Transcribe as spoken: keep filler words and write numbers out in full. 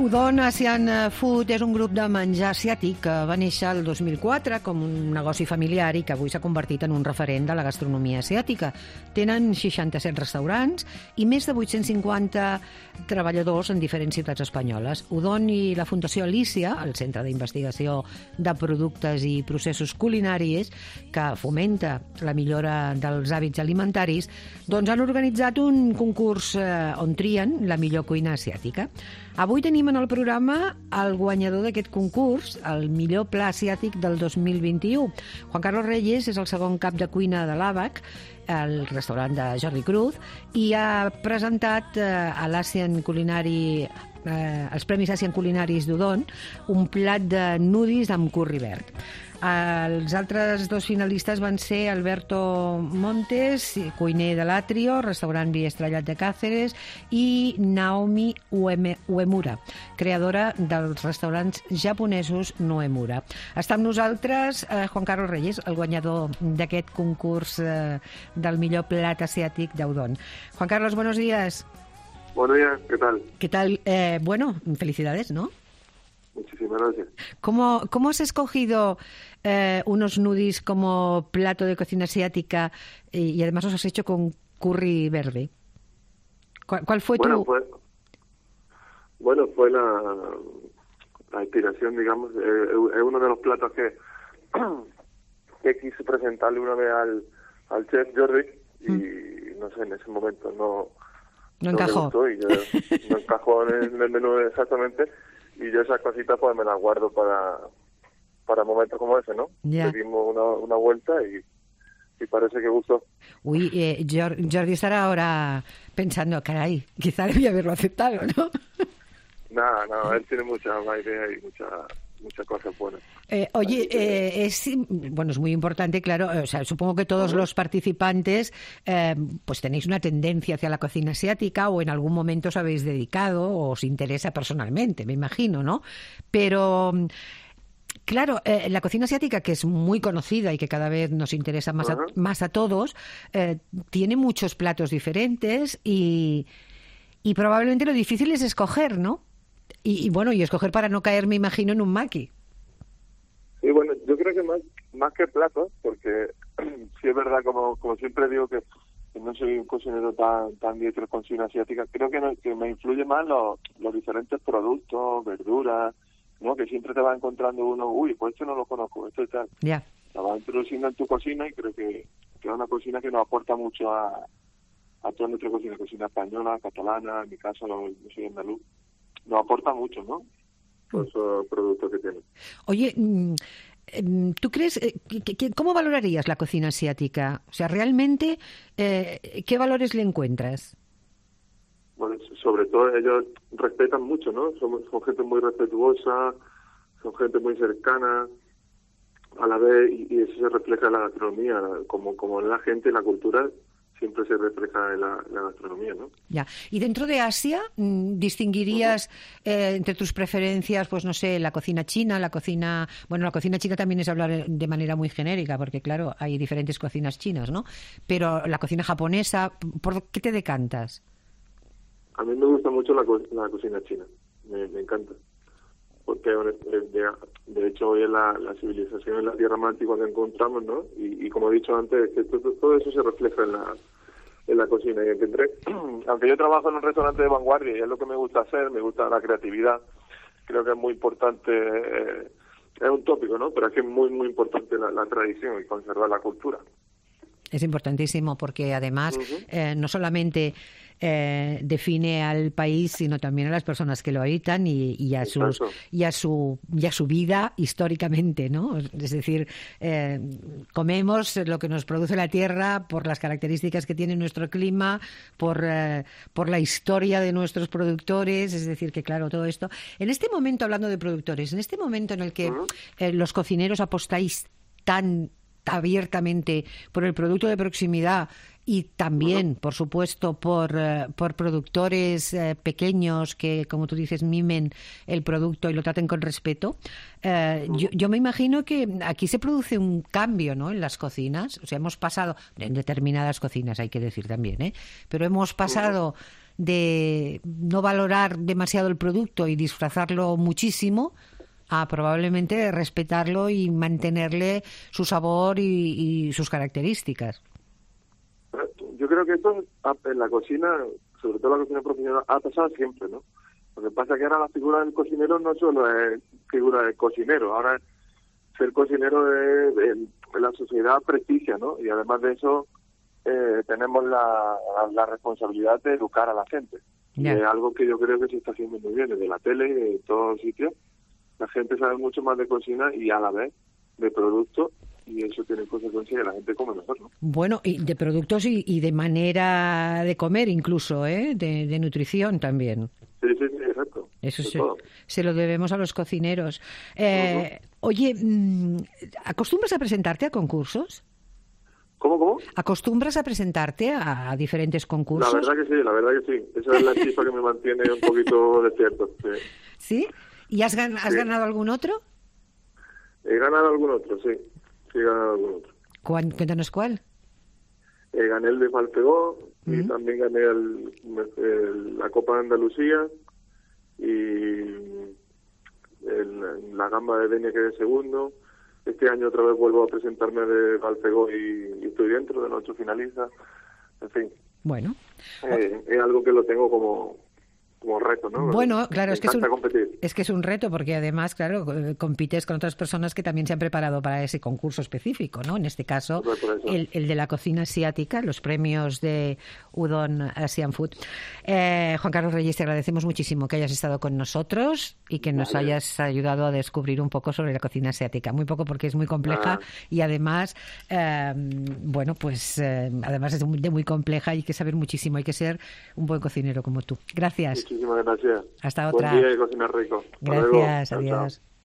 Udon Asian Food és un grup de menjar asiàtic que va néixer el dos mil quatre com un negoci familiar i que avui s'ha convertit en un referent de la gastronomia asiàtica. Tenen seixanta-set restaurants i més de vuit-cents cinquanta treballadors en diferents ciutats espanyoles. Udon i la Fundació Alícia, el Centre d'Investigació de Productes i Processos Culinaris, que fomenta la millora dels hàbits alimentaris, doncs han organitzat un concurs eh, on trien la millor cuina asiàtica. Avui tenim en el programa el guanyador d'aquest concurs, el millor pla asiàtic del dos mil vint-i-u. Juan Carlos Reyes és el segon cap de cuina de l'Àbac, el restaurant de Jordi Cruz, i ha presentat eh, a l'Asian Culinari, eh, els Premis Asian Culinaris d'Udon, un plat de nudis amb curri verd. Els altres dos finalistes van ser Alberto Montes, cuiner de l'Atrio, restaurant Estrellat de Càceres, i Naomi Uemura, creadora dels restaurants japonesos Noemura. Està amb nosaltres eh, Juan Carlos Reyes, el guanyador d'aquest concurs eh, del millor plat asiàtic d'Udon. Juan Carlos, buenos días. Buenos días, ¿qué tal? ¿Qué tal? Eh, bueno, felicidades, ¿no? Muchísimas gracias. ¿Cómo, cómo has escogido eh, unos nudis como plato de cocina asiática y, y además los has hecho con curry verde? ¿Cuál, cuál fue bueno, tu...? Fue, bueno, fue la, la inspiración, digamos. Eh, es uno de los platos que, que quise presentarle una vez al, al chef Jordi y mm. no sé, en ese momento no... No encajó. No, y yo, no encajó en el menú exactamente. Y yo esas cositas pues me las guardo para para momentos como ese, ¿no? Yeah. Le dimos una, una vuelta y, y parece que gustó. Uy, eh, Jordi estará ahora pensando, caray, quizá debía haberlo aceptado, ¿no? Nada, no, él tiene muchas más ideas y muchas muchas cosas buenas. Eh, oye, eh, es bueno, es muy importante, claro, o sea, supongo que todos uh-huh. los participantes eh, pues tenéis una tendencia hacia la cocina asiática o en algún momento os habéis dedicado o os interesa personalmente, me imagino, ¿no? Pero... Claro, eh, la cocina asiática, que es muy conocida y que cada vez nos interesa más, uh-huh. a, más a todos, eh, tiene muchos platos diferentes y, y probablemente lo difícil es escoger, ¿no? Y, y bueno, y escoger para no caer, me imagino, en un maqui. Sí, bueno, yo creo que más, más que platos, porque sí es verdad, como, como siempre digo, que no soy un cocinero tan tan diestro en cocina asiática, creo que, no, que me influye más los, los diferentes productos, verduras, ¿no? Que siempre te va encontrando uno, uy, pues esto no lo conozco, esto y tal. Ya. Yeah. La vas introduciendo en tu cocina y creo que, que es una cocina que nos aporta mucho a, a toda nuestra cocina, cocina española, catalana, en mi caso, yo soy andaluz, nos aporta mucho, ¿no? Todos esos productos que tiene. Oye, ¿tú crees, que, que, cómo valorarías la cocina asiática? O sea, realmente, eh, ¿qué valores le encuentras? Bueno, sobre todo ellos respetan mucho, ¿no? Son, son gente muy respetuosa, son gente muy cercana, a la vez, y, y eso se refleja en la gastronomía, como, como en la gente, la cultura, siempre se refleja en la, la gastronomía, ¿no? Ya. Y dentro de Asia, ¿distinguirías uh-huh. eh, entre tus preferencias, pues no sé, la cocina china, la cocina... Bueno, la cocina china también es hablar de manera muy genérica, porque claro, hay diferentes cocinas chinas, ¿no? Pero la cocina japonesa, ¿por qué te decantas? A mí me gusta mucho la, co- la cocina china, me, me encanta. Porque de, de hecho hoy es la, la civilización en la tierra más antigua que encontramos, ¿no? Y, y como he dicho antes, que todo, todo eso se refleja en la en la cocina. Y encontré, aunque yo trabajo en un restaurante de vanguardia y es lo que me gusta hacer, me gusta la creatividad, creo que es muy importante, eh, es un tópico, ¿no? Pero es que es muy, muy importante la, la tradición y conservar la cultura. Es importantísimo porque además uh-huh. eh, no solamente eh, define al país, sino también a las personas que lo habitan y, y, a, sus, y, a, su, y a su vida históricamente, ¿no? Es decir, eh, comemos lo que nos produce la tierra por las características que tiene nuestro clima, por, eh, por la historia de nuestros productores, es decir, que claro, todo esto. En este momento, hablando de productores, en este momento en el que uh-huh. eh, los cocineros apostáis tan abiertamente por el producto de proximidad y también, uh-huh. por supuesto, por, uh, por productores uh, pequeños que, como tú dices, mimen el producto y lo traten con respeto. Uh, uh-huh. yo, yo me imagino que aquí se produce un cambio, ¿no?, en las cocinas. O sea, hemos pasado, en determinadas cocinas hay que decir también, ¿eh? Pero hemos pasado... Uh-huh. de no valorar demasiado el producto y disfrazarlo muchísimo, a probablemente respetarlo y mantenerle su sabor y, y sus características. Yo creo que esto en la cocina, sobre todo la cocina profesional, ha pasado siempre, ¿no? Lo que pasa es que ahora la figura del cocinero no solo es figura de cocinero, ahora ser cocinero de, de, de la sociedad prestigia, ¿no? Y además de eso eh, tenemos la, la responsabilidad de educar a la gente. Yeah. Y es algo que yo creo que se está haciendo muy bien, desde la tele y de todos sitios. La gente sabe mucho más de cocina y a la vez de productos, y eso tiene consecuencias que la gente come mejor, ¿no? Bueno, y de productos y, y de manera de comer incluso, ¿eh? De, de nutrición también. Sí, sí, sí, exacto. Eso se, se lo debemos a los cocineros. Eh, uh-huh. Oye, ¿acostumbras a presentarte a concursos? ¿Cómo, cómo? ¿Acostumbras a presentarte a, a diferentes concursos? La verdad que sí, la verdad que sí. Esa es la chispa que me mantiene un poquito despierto. Sí. ¿Sí? ¿Y has, gan- has sí. ganado algún otro? He ganado algún otro, sí. Sí, he ganado algún otro. Cuéntanos cuál. Eh, gané el de Faltegó, uh-huh. y también gané el, el, la Copa de Andalucía, y el, la Gamba de Denia, que de segundo. Este año otra vez vuelvo a presentarme de Faltegó y, y estoy dentro de los ocho finalistas. En fin. Bueno. Eh, es algo que lo tengo como... como reto, ¿no? Bueno, claro, es que es, un, competir. es que es un reto, porque además, claro, compites con otras personas que también se han preparado para ese concurso específico, ¿no? En este caso, el, el de la cocina asiática, los premios de Udon Asian Food. Eh, Juan Carlos Reyes, te agradecemos muchísimo que hayas estado con nosotros y que nos vale. hayas ayudado a descubrir un poco sobre la cocina asiática. Muy poco, porque es muy compleja, ah. y además, eh, bueno, pues eh, además es de muy compleja, y hay que saber muchísimo, hay que ser un buen cocinero como tú. Gracias. Muchísimas gracias. Hasta otra. Buen día y cocinar rico. Gracias, adiós. Chao, chao.